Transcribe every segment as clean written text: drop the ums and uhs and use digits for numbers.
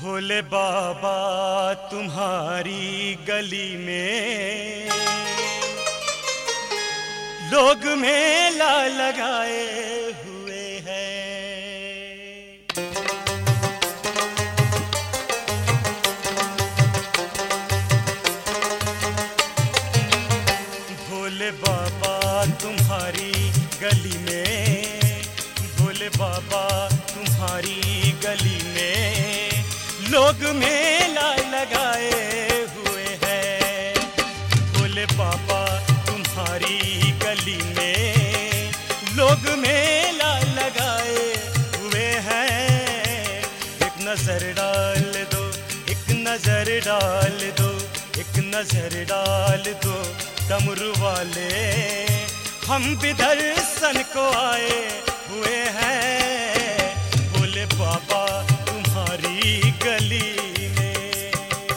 भोले बाबा तुम्हारी गली में लोग मेला लगाए हुए हैं। भोले बाबा तुम्हारी गली में, भोले बाबा तुम्हारी गली में लोग मेला लगाए हुए हैं। भोले बाबा तुम्हारी गली में लोग मेला लगाए हुए हैं। एक नजर डाल दो, एक नजर डाल दो, एक नजर डाल दो डमरू वाले, हम भी दर्शन को आए हुए हैं। भोले बाबा तुम्हारी गली में।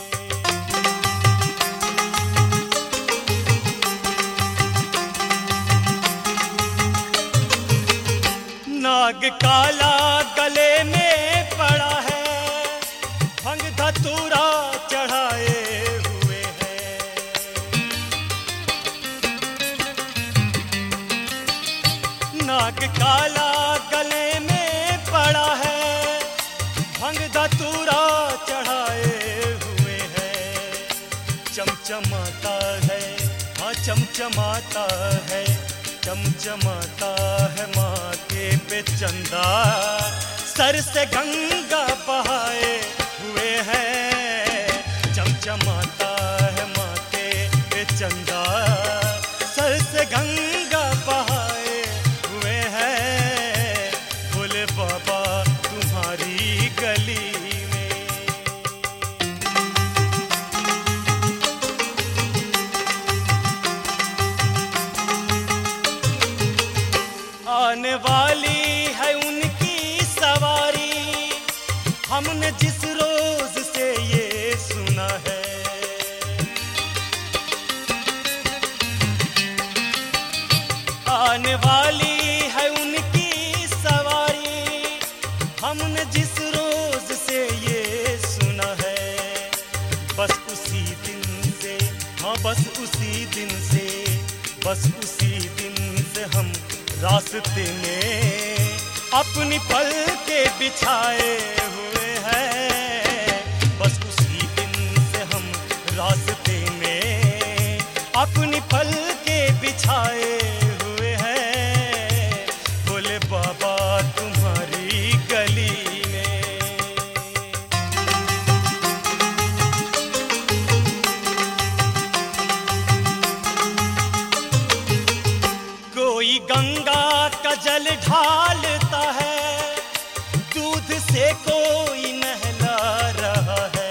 नाग काला गले में पड़ा है, भंग धतूरा चढ़ाए हुए हैं। नाग काला गले में पड़ा है, भंग धतूरा चढ़ाए हुए हैं। चमचमाता है, हाँ चमचमाता है, चमचमाता है माथे पे चंदा, सर से गंगा बहाए हुए हैं। चमचमाता है माथे पे चंदा, सर से गंगा बहाए हुए हैं। भोले बाबा तुम्हारी गली में। आने वाली है उनकी सवारी, हमने जिस रोज से ये सुना है। आने वाली है उनकी सवारी, हमने जिस रोज से ये सुना है। बस उसी दिन से, हाँ बस उसी दिन से, बस उसी दिन से हम रास्ते में अपनी पलके बिछाए हुए हैं। बस उसी दिन से हम रास्ते में अपनी पलके बिछाए हुए हैं। भोले बाबा तुम्हारी गली में। कोई गंगा का जल ढालता है, दूध से कोई नहला रहा है।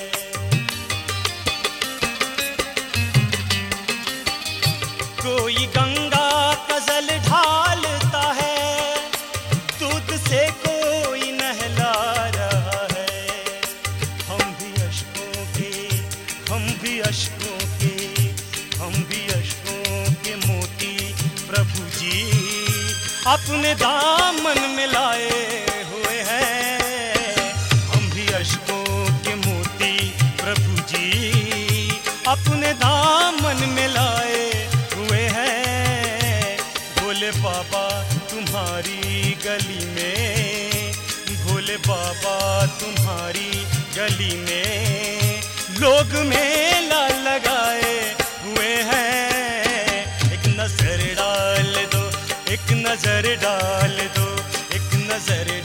कोई गंगा का जल ढालता है, दूध से कोई नहला रहा है। हम भी अश्कों के, हम भी अश्कों के, हम भी अश्कों के मोती प्रभु जी अपने दामन में लाए हुए हैं। हम भी अश्कों के मोती प्रभु जी अपने दामन में लाए हुए हैं। भोले बाबा तुम्हारी गली में, भोले बाबा तुम्हारी गली में लोग मेला लगाए हुए हैं। एक नजर डाल दो, एक नजर डाल दो, एक नजर